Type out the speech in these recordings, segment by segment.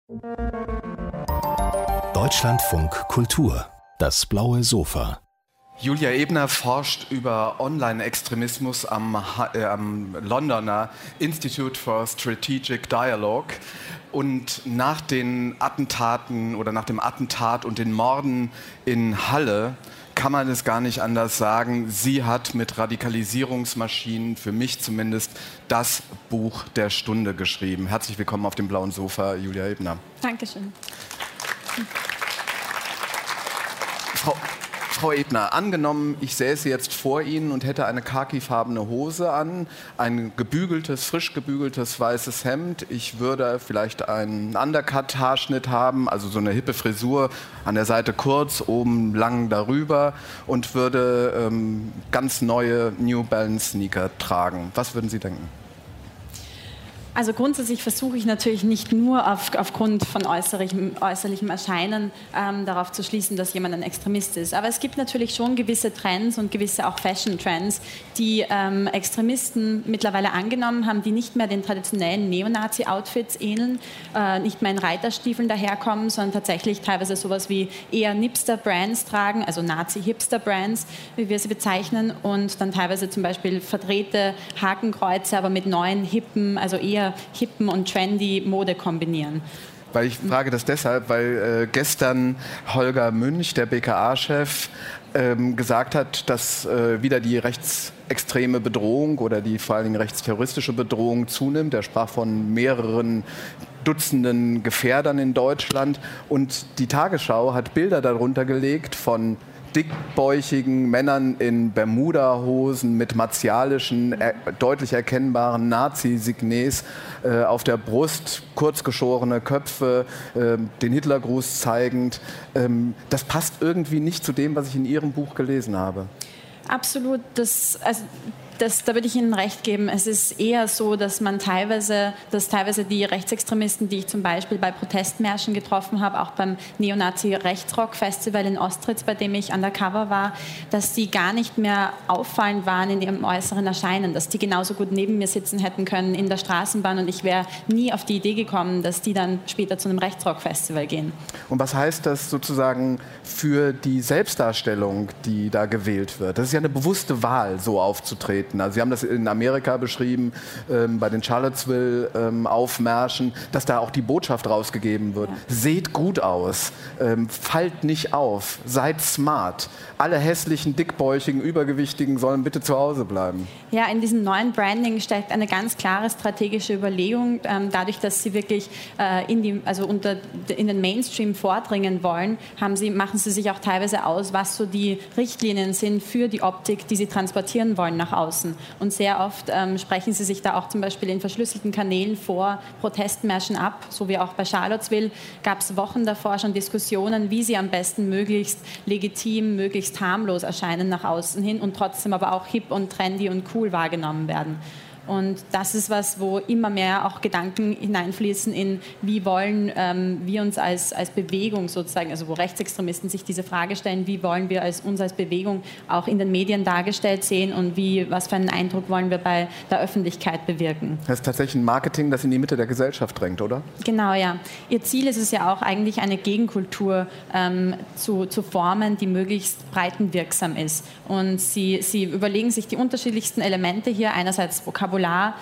Deutschlandfunk Kultur, das blaue Sofa. Julia Ebner forscht über Online-Extremismus am Londoner Institute for Strategic Dialogue. Und nach den Attentaten oder nach dem Attentat und den Morden in Halle kann man es gar nicht anders sagen. Sie hat mit Radikalisierungsmaschinen, für mich zumindest, das Buch der Stunde geschrieben. Herzlich willkommen auf dem blauen Sofa, Julia Ebner. Dankeschön. Frau Ebner, angenommen, ich säße jetzt vor Ihnen und hätte eine khakifarbene Hose an, ein gebügeltes, frisch gebügeltes weißes Hemd. Ich würde vielleicht einen Undercut-Haarschnitt haben, also so eine hippe Frisur, an der Seite kurz, oben lang darüber und würde ganz neue New Balance Sneaker tragen. Was würden Sie denken? Also grundsätzlich versuche ich natürlich nicht nur aufgrund von äußerlichem Erscheinen darauf zu schließen, dass jemand ein Extremist ist. Aber es gibt natürlich schon gewisse Trends und gewisse auch Fashion-Trends, die Extremisten mittlerweile angenommen haben, die nicht mehr den traditionellen Neonazi-Outfits ähneln, nicht mehr in Reiterstiefeln daherkommen, sondern tatsächlich teilweise sowas wie eher Hipster-Brands tragen, also Nazi-Hipster-Brands, wie wir sie bezeichnen, und dann teilweise zum Beispiel verdrehte Hakenkreuze, aber mit neuen hippen, also eher hippen und trendy Mode kombinieren. Weil ich frage das deshalb, weil gestern Holger Münch, der BKA-Chef, gesagt hat, dass wieder die rechtsextreme Bedrohung oder die vor allen Dingen rechtsterroristische Bedrohung zunimmt. Er sprach von mehreren Dutzenden Gefährdern in Deutschland. Und die Tagesschau hat Bilder darunter gelegt von dickbäuchigen Männern in Bermudahosen mit martialischen, deutlich erkennbaren Nazi-Signes auf der Brust, kurzgeschorene Köpfe, den Hitlergruß zeigend. Das passt irgendwie nicht zu dem, was ich in Ihrem Buch gelesen habe. Absolut. Da würde ich Ihnen recht geben. Es ist eher so, dass teilweise die Rechtsextremisten, die ich zum Beispiel bei Protestmärschen getroffen habe, auch beim Neonazi-Rechtsrock-Festival in Ostritz, bei dem ich undercover war, dass die gar nicht mehr auffallend waren in ihrem äußeren Erscheinen, dass die genauso gut neben mir sitzen hätten können in der Straßenbahn und ich wäre nie auf die Idee gekommen, dass die dann später zu einem Rechtsrock-Festival gehen. Und was heißt das sozusagen für die Selbstdarstellung, die da gewählt wird? Das ist ja eine bewusste Wahl, so aufzutreten. Also Sie haben das in Amerika beschrieben, bei den Charlottesville-Aufmärschen, dass da auch die Botschaft rausgegeben wird. Ja. Seht gut aus, fallt nicht auf, seid smart. Alle hässlichen, dickbäuchigen, übergewichtigen sollen bitte zu Hause bleiben. Ja, in diesem neuen Branding steckt eine ganz klare strategische Überlegung, dadurch, dass sie wirklich in den Mainstream vordringen wollen, machen sie sich auch teilweise aus, was so die Richtlinien sind für die Optik, die sie transportieren wollen nach außen. Und sehr oft sprechen sie sich da auch zum Beispiel in verschlüsselten Kanälen vor Protestmärschen ab, so wie auch bei Charlottesville gab es Wochen davor schon Diskussionen, wie sie am besten möglichst legitim, möglichst harmlos erscheinen nach außen hin und trotzdem aber auch hip und trendy und cool wahrgenommen werden. Und das ist was, wo immer mehr auch Gedanken hineinfließen in, wie wollen wir uns als Bewegung sozusagen, also wo Rechtsextremisten sich diese Frage stellen, wie wollen wir uns als Bewegung auch in den Medien dargestellt sehen und was für einen Eindruck wollen wir bei der Öffentlichkeit bewirken. Das ist tatsächlich ein Marketing, das in die Mitte der Gesellschaft drängt, oder? Genau, ja. Ihr Ziel ist es ja auch eigentlich, eine Gegenkultur zu formen, die möglichst breitenwirksam ist. Und sie überlegen sich die unterschiedlichsten Elemente hier, einerseits Vokabular,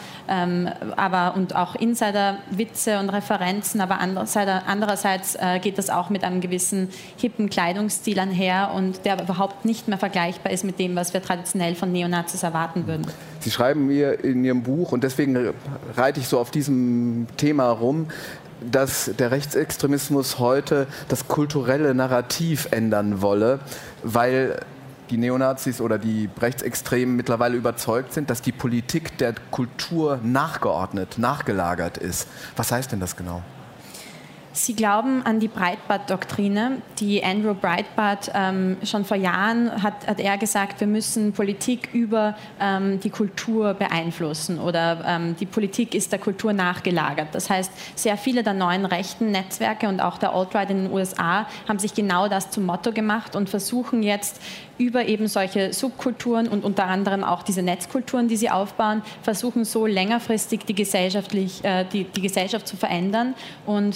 und auch Insider-Witze und Referenzen, aber andererseits geht das auch mit einem gewissen hippen Kleidungsstil einher und der überhaupt nicht mehr vergleichbar ist mit dem, was wir traditionell von Neonazis erwarten würden. Sie schreiben mir in Ihrem Buch, und deswegen reite ich so auf diesem Thema rum, dass der Rechtsextremismus heute das kulturelle Narrativ ändern wolle, weil die Neonazis oder die Rechtsextremen mittlerweile überzeugt sind, dass die Politik der Kultur nachgelagert ist. Was heißt denn das genau? Sie glauben an die Breitbart-Doktrine, die Andrew Breitbart schon vor Jahren hat er gesagt, wir müssen Politik über die Kultur beeinflussen oder die Politik ist der Kultur nachgelagert. Das heißt, sehr viele der neuen rechten Netzwerke und auch der Alt-Right in den USA haben sich genau das zum Motto gemacht und versuchen jetzt über eben solche Subkulturen und unter anderem auch diese Netzkulturen, die sie aufbauen, versuchen so längerfristig die Gesellschaft zu verändern und dann auch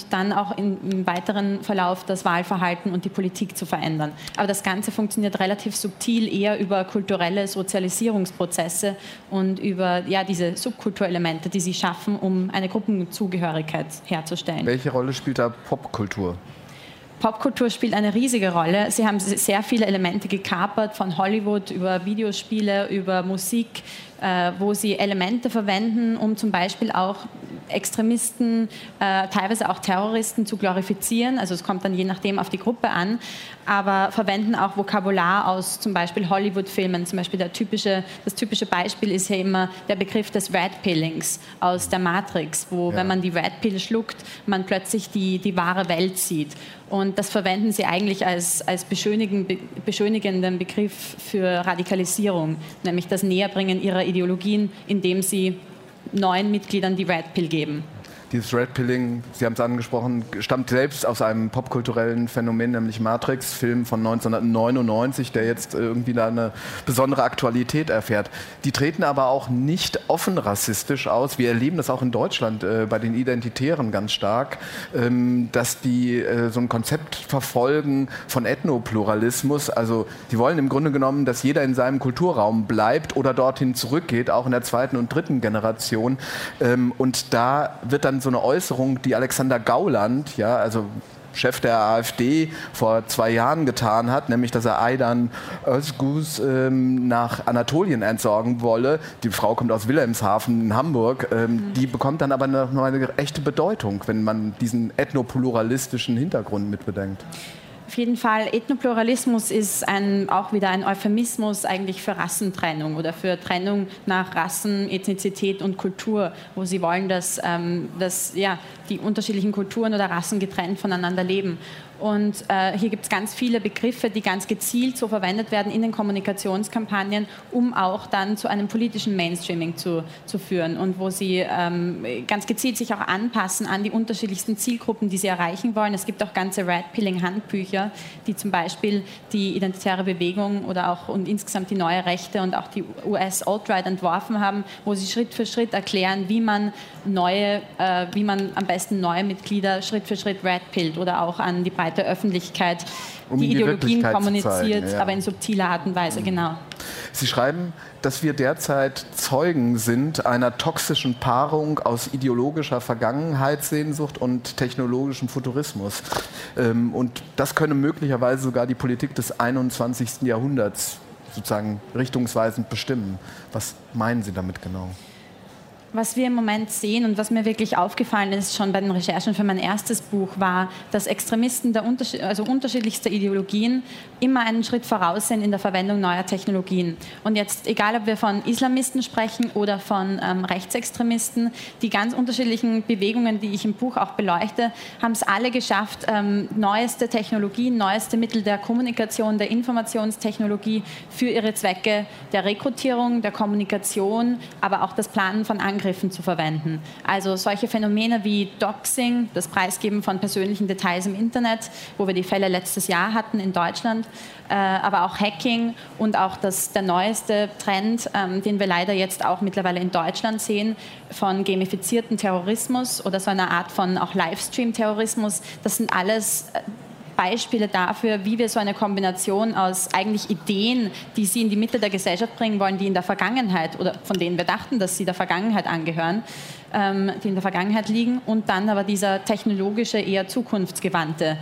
auch im weiteren Verlauf das Wahlverhalten und die Politik zu verändern. Aber das Ganze funktioniert relativ subtil, eher über kulturelle Sozialisierungsprozesse und über diese Subkulturelemente, die sie schaffen, um eine Gruppenzugehörigkeit herzustellen. Welche Rolle spielt da Popkultur? Popkultur spielt eine riesige Rolle. Sie haben sehr viele Elemente gekapert, von Hollywood über Videospiele, über Musik, wo sie Elemente verwenden, um zum Beispiel auch Extremisten, teilweise auch Terroristen zu glorifizieren. Also es kommt dann je nachdem auf die Gruppe an, aber verwenden auch Vokabular aus zum Beispiel Hollywood-Filmen. Zum Beispiel das typische Beispiel ist ja immer der Begriff des Red Pillings aus der Matrix, wo, wenn man die Red Pill schluckt, man plötzlich die wahre Welt sieht. Und das verwenden sie eigentlich als beschönigenden Begriff für Radikalisierung, nämlich das Näherbringen ihrer Ideologien, indem sie neuen Mitgliedern die Red Pill geben. Dieses Red Pilling, Sie haben es angesprochen, stammt selbst aus einem popkulturellen Phänomen, nämlich Matrix, Film von 1999, der jetzt irgendwie da eine besondere Aktualität erfährt. Die treten aber auch nicht offen rassistisch aus. Wir erleben das auch in Deutschland bei den Identitären ganz stark, dass die so ein Konzept verfolgen von Ethnopluralismus. Also die wollen im Grunde genommen, dass jeder in seinem Kulturraum bleibt oder dorthin zurückgeht, auch in der zweiten und dritten Generation. Und da wird dann so eine Äußerung, die Alexander Gauland, also Chef der AfD, vor 2 Jahren getan hat, nämlich, dass er Aydan Özgüz nach Anatolien entsorgen wolle. Die Frau kommt aus Wilhelmshaven in Hamburg. Die bekommt dann aber noch eine echte Bedeutung, wenn man diesen ethnopluralistischen Hintergrund mitbedenkt. Auf jeden Fall, Ethnopluralismus ist auch wieder ein Euphemismus eigentlich für Rassentrennung oder für Trennung nach Rassen, Ethnizität und Kultur, wo sie wollen, dass die unterschiedlichen Kulturen oder Rassen getrennt voneinander leben. Und hier gibt es ganz viele Begriffe, die ganz gezielt so verwendet werden in den Kommunikationskampagnen, um auch dann zu einem politischen Mainstreaming zu führen und wo sie ganz gezielt sich auch anpassen an die unterschiedlichsten Zielgruppen, die sie erreichen wollen. Es gibt auch ganze Red-Pilling-Handbücher, die zum Beispiel die identitäre Bewegung und insgesamt die neue Rechte und auch die US-Alt-Right entworfen haben, wo sie Schritt für Schritt erklären, wie man am besten neue Mitglieder Schritt für Schritt red-pillt oder auch an die breite Öffentlichkeit die Ideologien kommuniziert, aber in subtiler Art und Weise, genau. Sie schreiben, dass wir derzeit Zeugen sind einer toxischen Paarung aus ideologischer Vergangenheitssehnsucht und technologischem Futurismus. Und das könne möglicherweise sogar die Politik des 21. Jahrhunderts sozusagen richtungsweisend bestimmen. Was meinen Sie damit genau? Was wir im Moment sehen und was mir wirklich aufgefallen ist, schon bei den Recherchen für mein erstes Buch, war, dass Extremisten unterschiedlichster Ideologien immer einen Schritt voraus sind in der Verwendung neuer Technologien. Und jetzt, egal ob wir von Islamisten sprechen oder von Rechtsextremisten, die ganz unterschiedlichen Bewegungen, die ich im Buch auch beleuchte, haben es alle geschafft, neueste Technologien, neueste Mittel der Kommunikation, der Informationstechnologie für ihre Zwecke der Rekrutierung, der Kommunikation, aber auch das Planen von Angriffen zu verwenden. Also solche Phänomene wie Doxing, das Preisgeben von persönlichen Details im Internet, wo wir die Fälle letztes Jahr hatten in Deutschland, aber auch Hacking und auch der neueste Trend, den wir leider jetzt auch mittlerweile in Deutschland sehen, von gamifizierten Terrorismus oder so einer Art von auch Livestream-Terrorismus. Das sind alles Beispiele dafür, wie wir so eine Kombination aus eigentlich Ideen, die sie in die Mitte der Gesellschaft bringen wollen, die in der Vergangenheit oder von denen wir dachten, dass sie der Vergangenheit angehören, die in der Vergangenheit liegen, und dann aber dieser technologische, eher zukunftsgewandte,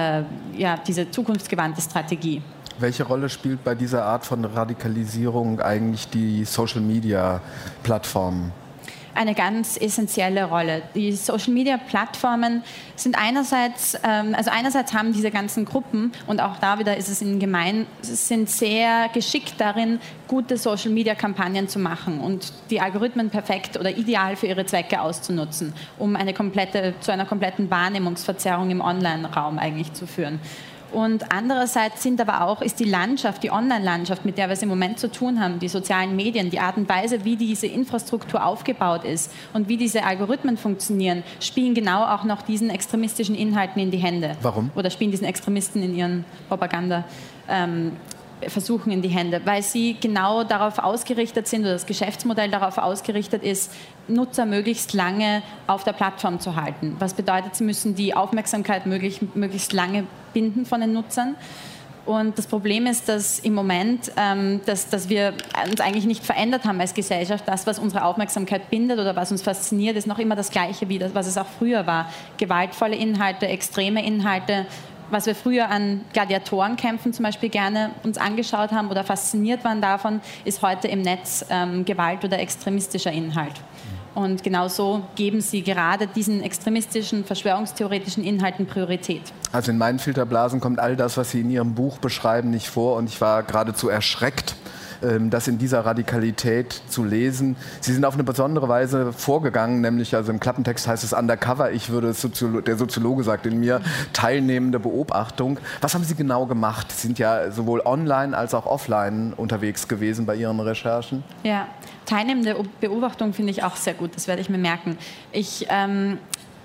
diese zukunftsgewandte Strategie. Welche Rolle spielt bei dieser Art von Radikalisierung eigentlich die Social-Media-Plattformen? Eine ganz essentielle Rolle. Die Social-Media-Plattformen sind einerseits haben diese ganzen Gruppen, und auch da wieder ist es ihnen gemein, sind sehr geschickt darin, gute Social-Media-Kampagnen zu machen und die Algorithmen perfekt oder ideal für ihre Zwecke auszunutzen, um zu einer kompletten Wahrnehmungsverzerrung im Online-Raum eigentlich zu führen. Und andererseits ist die Online-Landschaft, mit der wir es im Moment zu tun haben, die sozialen Medien, die Art und Weise, wie diese Infrastruktur aufgebaut ist und wie diese Algorithmen funktionieren, spielen genau auch noch diesen extremistischen Inhalten in die Hände. Warum? Oder spielen diesen Extremisten in ihren Propaganda. versuchen in die Hände, weil sie genau darauf ausgerichtet sind oder das Geschäftsmodell darauf ausgerichtet ist, Nutzer möglichst lange auf der Plattform zu halten. Was bedeutet, sie müssen die Aufmerksamkeit möglichst lange binden von den Nutzern. Und das Problem ist, dass im Moment, dass wir uns eigentlich nicht verändert haben als Gesellschaft. Das, was unsere Aufmerksamkeit bindet oder was uns fasziniert, ist noch immer das Gleiche, wie das, was es auch früher war. Gewaltvolle Inhalte, extreme Inhalte, was wir früher an Gladiatorenkämpfen zum Beispiel gerne uns angeschaut haben oder fasziniert waren davon, ist heute im Netz Gewalt oder extremistischer Inhalt. Und genau so geben sie gerade diesen extremistischen, verschwörungstheoretischen Inhalten Priorität. Also in meinen Filterblasen kommt all das, was Sie in Ihrem Buch beschreiben, nicht vor. Und ich war geradezu erschreckt, das in dieser Radikalität zu lesen. Sie sind auf eine besondere Weise vorgegangen, nämlich also im Klappentext heißt es undercover, der Soziologe sagt in mir, teilnehmende Beobachtung. Was haben Sie genau gemacht? Sie sind ja sowohl online als auch offline unterwegs gewesen bei Ihren Recherchen. Ja, teilnehmende Beobachtung finde ich auch sehr gut, das werde ich mir merken. Ich habe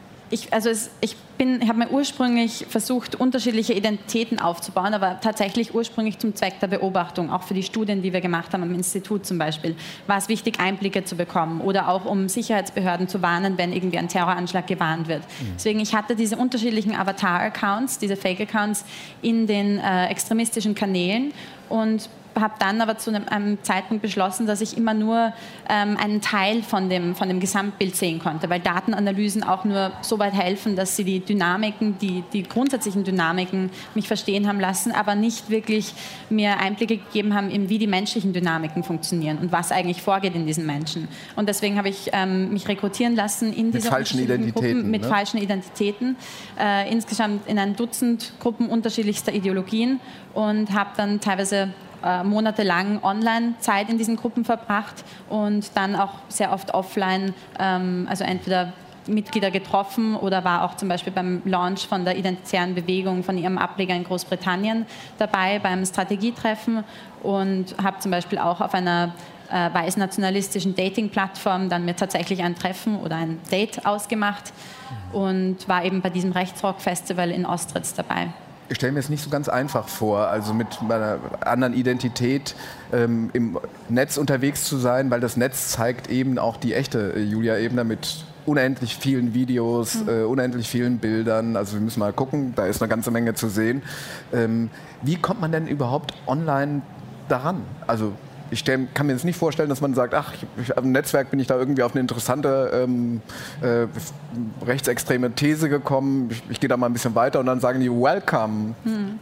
mir ursprünglich versucht, unterschiedliche Identitäten aufzubauen, aber tatsächlich ursprünglich zum Zweck der Beobachtung, auch für die Studien, die wir gemacht haben am Institut zum Beispiel, war es wichtig, Einblicke zu bekommen oder auch um Sicherheitsbehörden zu warnen, wenn irgendwie ein Terroranschlag gewarnt wird. Deswegen, ich hatte diese unterschiedlichen Avatar-Accounts, diese Fake-Accounts in den extremistischen Kanälen und habe dann aber zu einem Zeitpunkt beschlossen, dass ich immer nur einen Teil von dem Gesamtbild sehen konnte, weil Datenanalysen auch nur so weit helfen, dass sie die Dynamiken, die grundsätzlichen Dynamiken mich verstehen haben lassen, aber nicht wirklich mir Einblicke gegeben haben, in wie die menschlichen Dynamiken funktionieren und was eigentlich vorgeht in diesen Menschen. Und deswegen habe ich mich rekrutieren lassen in diese unterschiedlichen Gruppen mit falschen Identitäten, insgesamt in ein Dutzend Gruppen unterschiedlichster Ideologien und habe dann teilweise monatelang online Zeit in diesen Gruppen verbracht und dann auch sehr oft offline, also entweder Mitglieder getroffen oder war auch zum Beispiel beim Launch von der Identitären Bewegung von ihrem Ableger in Großbritannien dabei, beim Strategietreffen und habe zum Beispiel auch auf einer weiß-nationalistischen Dating-Plattform dann mir tatsächlich ein Treffen oder ein Date ausgemacht und war eben bei diesem Rechtsrock-Festival in Ostritz dabei. Ich stelle mir es nicht so ganz einfach vor, also mit meiner anderen Identität im Netz unterwegs zu sein, weil das Netz zeigt eben auch die echte Julia Ebner mit unendlich vielen Videos, unendlich vielen Bildern. Also wir müssen mal gucken, da ist eine ganze Menge zu sehen. Wie kommt man denn überhaupt online daran? Also ich kann mir jetzt nicht vorstellen, dass man sagt, ach, im Netzwerk bin ich da irgendwie auf eine interessante rechtsextreme These gekommen, ich gehe da mal ein bisschen weiter und dann sagen die, welcome.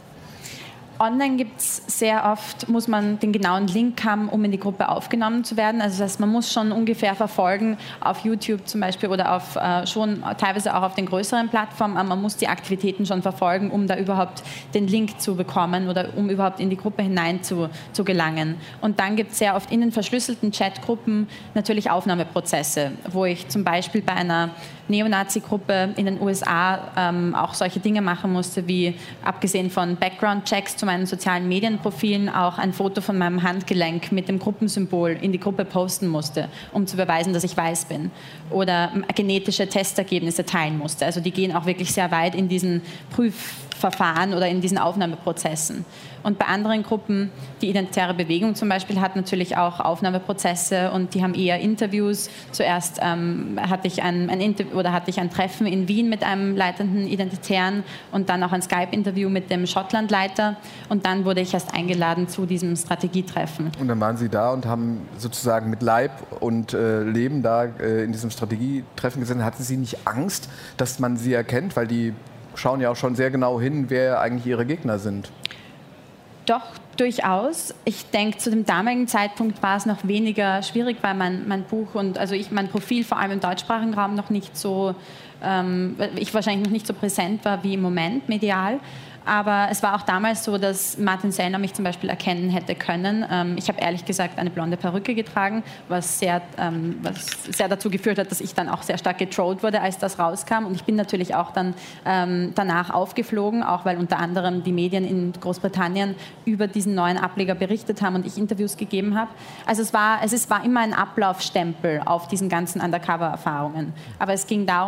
Online gibt es sehr oft, muss man den genauen Link haben, um in die Gruppe aufgenommen zu werden. Also das heißt, man muss schon ungefähr verfolgen, auf YouTube zum Beispiel oder auf schon teilweise auch auf den größeren Plattformen, aber man muss die Aktivitäten schon verfolgen, um da überhaupt den Link zu bekommen oder um überhaupt in die Gruppe hinein zu gelangen. Und dann gibt es sehr oft in den verschlüsselten Chatgruppen natürlich Aufnahmeprozesse, wo ich zum Beispiel bei einer Neonazi-Gruppe in den USA auch solche Dinge machen musste, wie abgesehen von Background-Checks zu meinen sozialen Medienprofilen auch ein Foto von meinem Handgelenk mit dem Gruppensymbol in die Gruppe posten musste, um zu beweisen, dass ich weiß bin. Oder genetische Testergebnisse teilen musste. Also die gehen auch wirklich sehr weit in diesen Prüfverfahren oder in diesen Aufnahmeprozessen. Und bei anderen Gruppen, die Identitäre Bewegung zum Beispiel, hat natürlich auch Aufnahmeprozesse und die haben eher Interviews. Zuerst hatte ich ein Treffen in Wien mit einem leitenden Identitären und dann auch ein Skype-Interview mit dem Schottland-Leiter und dann wurde ich erst eingeladen zu diesem Strategietreffen. Und dann waren Sie da und haben sozusagen mit Leib und Leben da in diesem Strategietreffen gesessen. Hatten Sie nicht Angst, dass man Sie erkennt? Weil die schauen ja auch schon sehr genau hin, wer eigentlich Ihre Gegner sind. Doch, durchaus. Ich denke, zu dem damaligen Zeitpunkt war es noch weniger schwierig, weil mein Buch und mein Profil vor allem im deutschsprachigen Raum noch nicht so, ich wahrscheinlich noch nicht so präsent war wie im Moment medial. Aber es war auch damals so, dass Martin Sellner mich zum Beispiel erkennen hätte können. Ich habe ehrlich gesagt eine blonde Perücke getragen, was sehr dazu geführt hat, dass ich dann auch sehr stark getrollt wurde, als das rauskam. Und ich bin natürlich auch dann danach aufgeflogen, auch weil unter anderem die Medien in Großbritannien über diesen neuen Ableger berichtet haben und ich Interviews gegeben habe. Also es war immer ein Ablaufstempel auf diesen ganzen Undercover-Erfahrungen. Aber es ging darum, genügend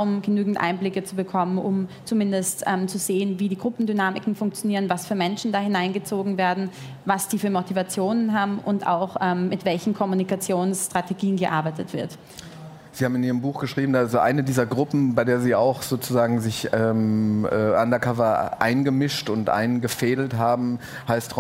genügend Einblicke zu bekommen, um zumindest zu sehen, wie die Gruppendynamiken funktionieren, was für Menschen da hineingezogen werden, was die für Motivationen haben und auch mit welchen Kommunikationsstrategien gearbeitet wird. Sie haben in Ihrem Buch geschrieben, also eine dieser Gruppen, bei der Sie auch sozusagen sich undercover eingemischt und eingefädelt haben, heißt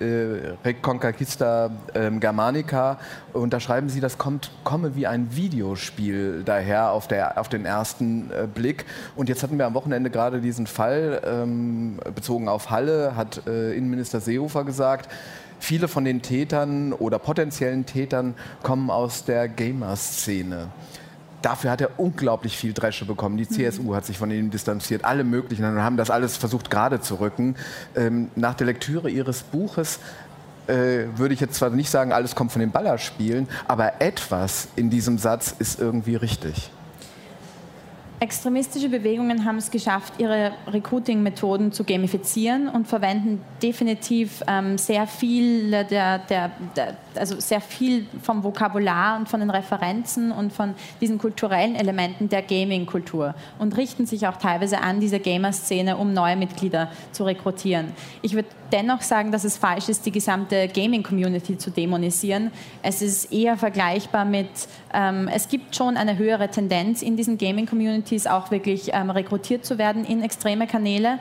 Reconquista Germanica. Und da schreiben Sie, das komme wie ein Videospiel daher auf den ersten Blick. Und jetzt hatten wir am Wochenende gerade diesen Fall, bezogen auf Halle, hat Innenminister Seehofer gesagt, viele von den Tätern oder potenziellen Tätern kommen aus der Gamer-Szene. Dafür hat er unglaublich viel Dresche bekommen. Die CSU hat sich von ihm distanziert, alle möglichen, und haben das alles versucht gerade zu rücken. Nach der Lektüre Ihres Buches würde ich jetzt zwar nicht sagen, alles kommt von den Ballerspielen, aber etwas in diesem Satz ist irgendwie richtig. Extremistische Bewegungen haben es geschafft, ihre Recruiting-Methoden zu gamifizieren und verwenden definitiv sehr viel also sehr viel vom Vokabular und von den Referenzen und von diesen kulturellen Elementen der Gaming-Kultur und richten sich auch teilweise an diese Gamer-Szene, um neue Mitglieder zu rekrutieren. Ich würde dennoch sagen, dass es falsch ist, die gesamte Gaming-Community zu dämonisieren. Es ist eher vergleichbar mit, es gibt schon eine höhere Tendenz in diesen Gaming-Communities auch wirklich rekrutiert zu werden in extreme Kanäle,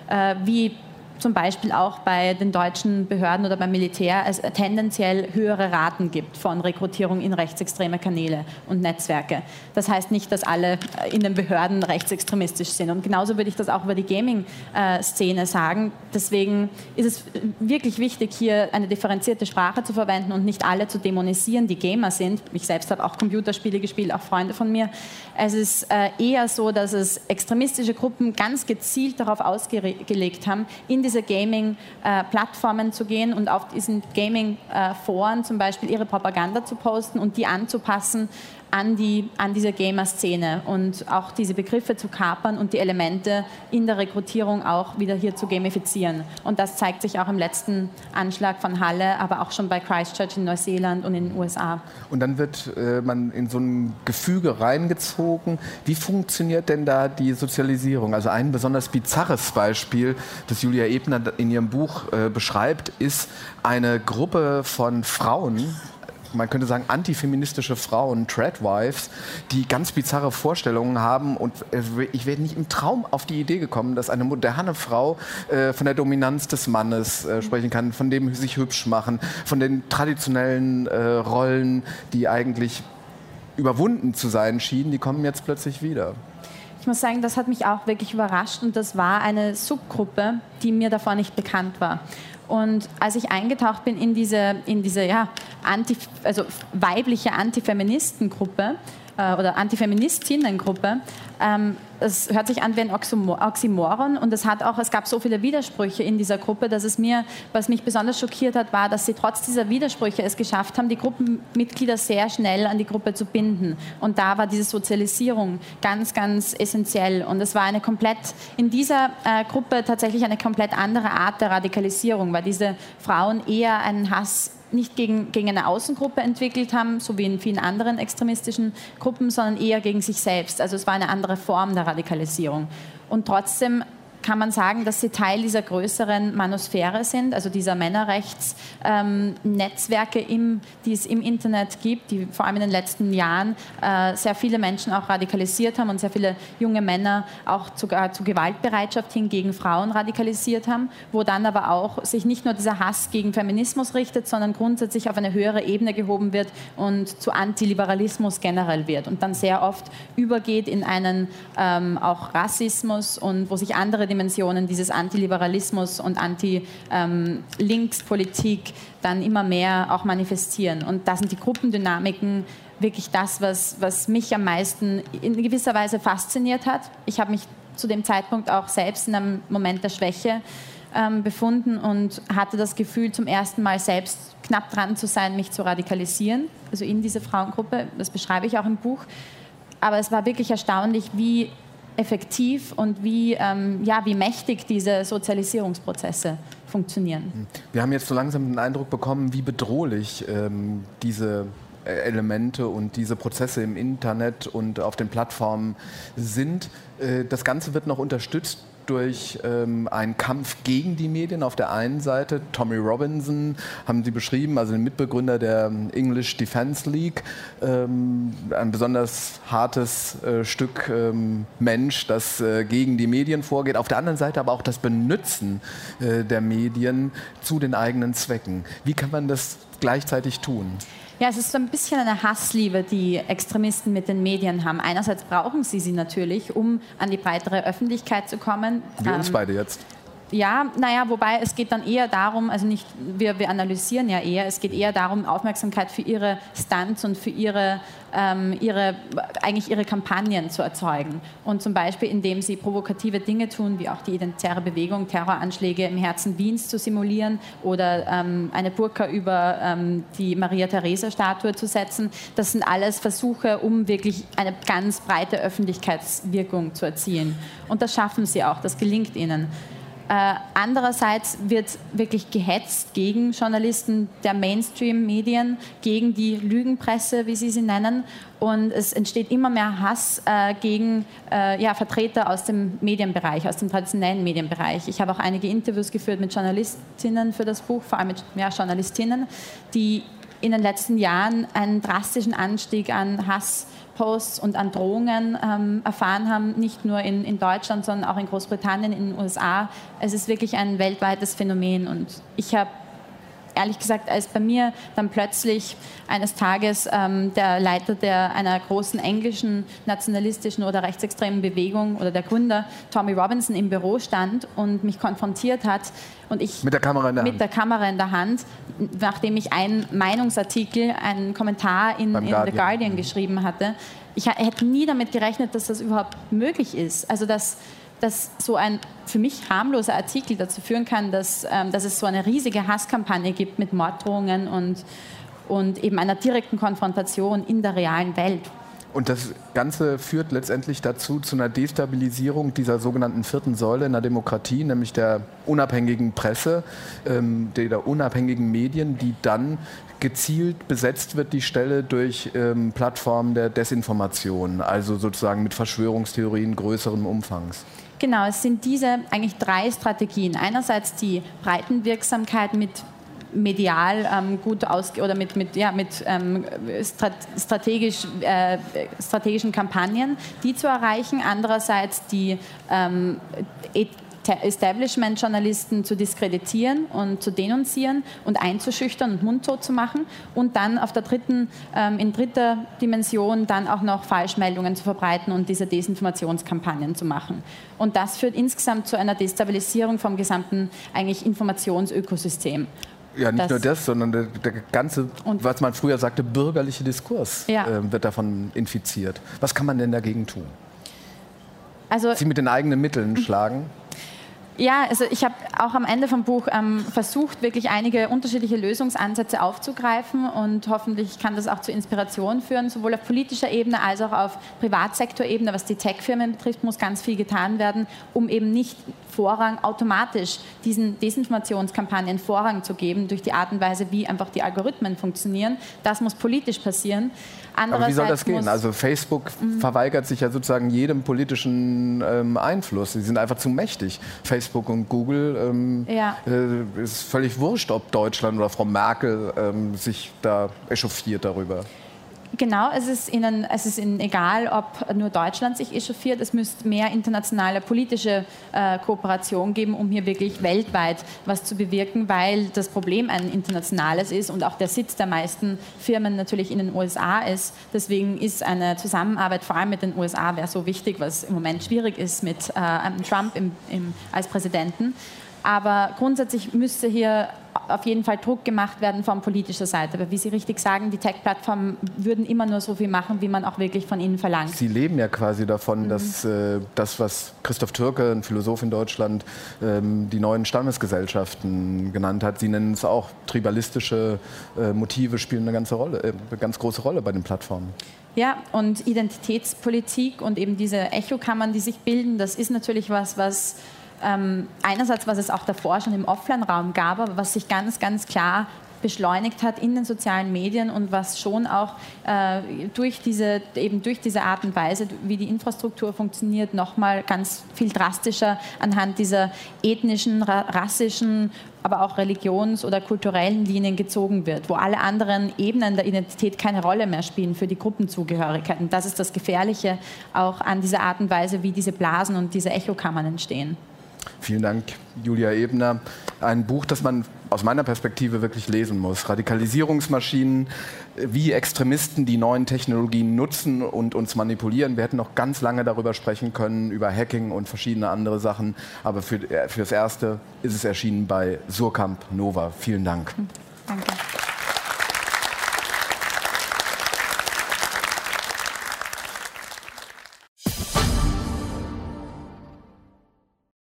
wie zum Beispiel auch bei den deutschen Behörden oder beim Militär es tendenziell höhere Raten gibt von Rekrutierung in rechtsextreme Kanäle und Netzwerke. Das heißt nicht, dass alle in den Behörden rechtsextremistisch sind. Und genauso würde ich das auch über die Gaming-Szene sagen. Deswegen ist es wirklich wichtig, hier eine differenzierte Sprache zu verwenden und nicht alle zu dämonisieren, die Gamer sind. Ich selbst habe auch Computerspiele gespielt, auch Freunde von mir. Es ist eher so, dass es extremistische Gruppen ganz gezielt darauf ausgelegt haben, in diese Gaming-Plattformen zu gehen und auf diesen Gaming-Foren zum Beispiel ihre Propaganda zu posten und die anzupassen an diese Gamer-Szene und auch diese Begriffe zu kapern und die Elemente in der Rekrutierung auch wieder hier zu gamifizieren. Und das zeigt sich auch im letzten Anschlag von Halle, aber auch schon bei Christchurch in Neuseeland und in den USA. Und dann wird man in so ein Gefüge reingezogen. Wie funktioniert denn da die Sozialisierung? Also ein besonders bizarres Beispiel, das Julia Ebner in ihrem Buch beschreibt, ist eine Gruppe von Frauen, man könnte sagen antifeministische Frauen, Tradwives, die ganz bizarre Vorstellungen haben, und ich wäre nicht im Traum auf die Idee gekommen, dass eine moderne Frau von der Dominanz des Mannes sprechen kann, von dem sich hübsch machen, von den traditionellen Rollen, die eigentlich überwunden zu sein schienen, die kommen jetzt plötzlich wieder. Ich muss sagen, das hat mich auch wirklich überrascht, und das war eine Subgruppe, die mir davor nicht bekannt war. Und als ich eingetaucht bin in diese weibliche Antifeministengruppe oder Antifeministinnengruppe, es hört sich an wie ein Oxymoron, und es gab so viele Widersprüche in dieser Gruppe, dass was mich besonders schockiert hat, war, dass sie trotz dieser Widersprüche es geschafft haben, die Gruppenmitglieder sehr schnell an die Gruppe zu binden. Und da war diese Sozialisierung ganz, ganz essentiell. Und es war in dieser Gruppe tatsächlich eine komplett andere Art der Radikalisierung, weil diese Frauen eher einen Hass nicht gegen eine Außengruppe entwickelt haben, so wie in vielen anderen extremistischen Gruppen, sondern eher gegen sich selbst. Also es war eine andere Form der Radikalisierung. Und trotzdem kann man sagen, dass sie Teil dieser größeren Manosphäre sind, also dieser Männerrechtsnetzwerke, die es im Internet gibt, die vor allem in den letzten Jahren sehr viele Menschen auch radikalisiert haben und sehr viele junge Männer auch sogar zu Gewaltbereitschaft hin gegen Frauen radikalisiert haben, wo dann aber auch sich nicht nur dieser Hass gegen Feminismus richtet, sondern grundsätzlich auf eine höhere Ebene gehoben wird und zu Antiliberalismus generell wird und dann sehr oft übergeht in einen auch Rassismus, und wo sich andere Dimensionen dieses Antiliberalismus und Anti-Linkspolitik dann immer mehr auch manifestieren. Und da sind die Gruppendynamiken wirklich das, was mich am meisten in gewisser Weise fasziniert hat. Ich habe mich zu dem Zeitpunkt auch selbst in einem Moment der Schwäche befunden und hatte das Gefühl, zum ersten Mal selbst knapp dran zu sein, mich zu radikalisieren, also in diese Frauengruppe. Das beschreibe ich auch im Buch. Aber es war wirklich erstaunlich, wie effektiv und wie mächtig diese Sozialisierungsprozesse funktionieren. Wir haben jetzt so langsam den Eindruck bekommen, wie bedrohlich diese Elemente und diese Prozesse im Internet und auf den Plattformen sind. Das Ganze wird noch unterstützt durch einen Kampf gegen die Medien auf der einen Seite. Tommy Robinson haben Sie beschrieben, also den Mitbegründer der English Defense League, ein besonders hartes Stück Mensch, das gegen die Medien vorgeht. Auf der anderen Seite aber auch das Benutzen der Medien zu den eigenen Zwecken. Wie kann man das gleichzeitig tun? Ja, es ist so ein bisschen eine Hassliebe, die Extremisten mit den Medien haben. Einerseits brauchen sie natürlich, um an die breitere Öffentlichkeit zu kommen. Wie uns beide jetzt. Ja, naja, wobei es geht dann eher darum, also nicht, wir analysieren ja eher, es geht eher darum, Aufmerksamkeit für ihre Stunts und für ihre Kampagnen zu erzeugen. Und zum Beispiel, indem sie provokative Dinge tun, wie auch die identitäre Bewegung, Terroranschläge im Herzen Wiens zu simulieren oder eine Burka über die Maria-Theresia-Statue zu setzen. Das sind alles Versuche, um wirklich eine ganz breite Öffentlichkeitswirkung zu erzielen. Und das schaffen sie auch, das gelingt ihnen. Andererseits wird wirklich gehetzt gegen Journalisten der Mainstream-Medien, gegen die Lügenpresse, wie Sie sie nennen. Und es entsteht immer mehr Hass gegen Vertreter aus dem Medienbereich, aus dem traditionellen Medienbereich. Ich habe auch einige Interviews geführt mit Journalistinnen für das Buch, vor allem mit Journalistinnen, die in den letzten Jahren einen drastischen Anstieg an Hassposts und an Drohungen erfahren haben, nicht nur in Deutschland, sondern auch in Großbritannien, in den USA. Es ist wirklich ein weltweites Phänomen und ich habe ehrlich gesagt, als bei mir dann plötzlich eines Tages der Leiter einer großen englischen nationalistischen oder rechtsextremen Bewegung oder der Gründer Tommy Robinson im Büro stand und mich konfrontiert hat und ich mit der Kamera in der Hand, nachdem ich einen Meinungsartikel, einen Kommentar in The Guardian geschrieben hatte. Ich hätte nie damit gerechnet, dass das überhaupt möglich ist. Also dass so ein für mich harmloser Artikel dazu führen kann, dass es so eine riesige Hasskampagne gibt mit Morddrohungen und eben einer direkten Konfrontation in der realen Welt. Und das Ganze führt letztendlich dazu, zu einer Destabilisierung dieser sogenannten vierten Säule in der Demokratie, nämlich der unabhängigen Presse, der unabhängigen Medien, die dann gezielt besetzt wird, die Stelle durch Plattformen der Desinformation, also sozusagen mit Verschwörungstheorien größeren Umfangs. Genau, es sind diese eigentlich drei Strategien. Einerseits die Breitenwirksamkeit mit medial gut oder mit strategischen Kampagnen, die zu erreichen. Andererseits die Establishment-Journalisten zu diskreditieren und zu denunzieren und einzuschüchtern und mundtot zu machen und dann auf der in dritter Dimension dann auch noch Falschmeldungen zu verbreiten und diese Desinformationskampagnen zu machen. Und das führt insgesamt zu einer Destabilisierung vom gesamten eigentlich Informationsökosystem. Ja, nicht nur das, sondern der ganze, was man früher sagte, bürgerliche Diskurs wird davon infiziert. Was kann man denn dagegen tun? Also, Sie mit den eigenen Mitteln schlagen? Ja, also ich habe auch am Ende vom Buch versucht, wirklich einige unterschiedliche Lösungsansätze aufzugreifen und hoffentlich kann das auch zur Inspiration führen. Sowohl auf politischer Ebene als auch auf Privatsektorebene, was die Tech-Firmen betrifft, muss ganz viel getan werden, um eben nicht automatisch diesen Desinformationskampagnen Vorrang zu geben durch die Art und Weise, wie einfach die Algorithmen funktionieren. Das muss politisch passieren. Aber wie soll das gehen? Also Facebook verweigert sich ja sozusagen jedem politischen Einfluss. Sie sind einfach zu mächtig. Facebook und Google ist völlig wurscht, ob Deutschland oder Frau Merkel sich da echauffiert darüber. Genau, es ist ihnen egal, ob nur Deutschland sich echauffiert. Es müsste mehr internationale politische Kooperation geben, um hier wirklich weltweit was zu bewirken, weil das Problem ein internationales ist und auch der Sitz der meisten Firmen natürlich in den USA ist. Deswegen ist eine Zusammenarbeit vor allem mit den USA wäre so wichtig, was im Moment schwierig ist mit Trump als Präsidenten. Aber grundsätzlich müsste hier auf jeden Fall Druck gemacht werden von politischer Seite. Aber wie Sie richtig sagen, die Tech-Plattformen würden immer nur so viel machen, wie man auch wirklich von ihnen verlangt. Sie leben ja quasi davon, dass das, was Christoph Türke, ein Philosoph in Deutschland, die neuen Stammesgesellschaften genannt hat, Sie nennen es auch tribalistische Motive spielen eine ganz große Rolle bei den Plattformen. Ja, und Identitätspolitik und eben diese Echokammern, die sich bilden, das ist natürlich was einerseits, was es auch davor schon im Offline-Raum gab, aber was sich ganz, ganz klar beschleunigt hat in den sozialen Medien und was schon auch durch diese Art und Weise, wie die Infrastruktur funktioniert, nochmal ganz viel drastischer anhand dieser ethnischen, rassischen, aber auch religions- oder kulturellen Linien gezogen wird, wo alle anderen Ebenen der Identität keine Rolle mehr spielen für die Gruppenzugehörigkeit. Und das ist das Gefährliche auch an dieser Art und Weise, wie diese Blasen und diese Echokammern entstehen. Vielen Dank, Julia Ebner. Ein Buch, das man aus meiner Perspektive wirklich lesen muss. Radikalisierungsmaschinen, wie Extremisten die neuen Technologien nutzen und uns manipulieren. Wir hätten noch ganz lange darüber sprechen können, über Hacking und verschiedene andere Sachen. Aber fürs Erste ist es erschienen bei Suhrkamp Nova. Vielen Dank.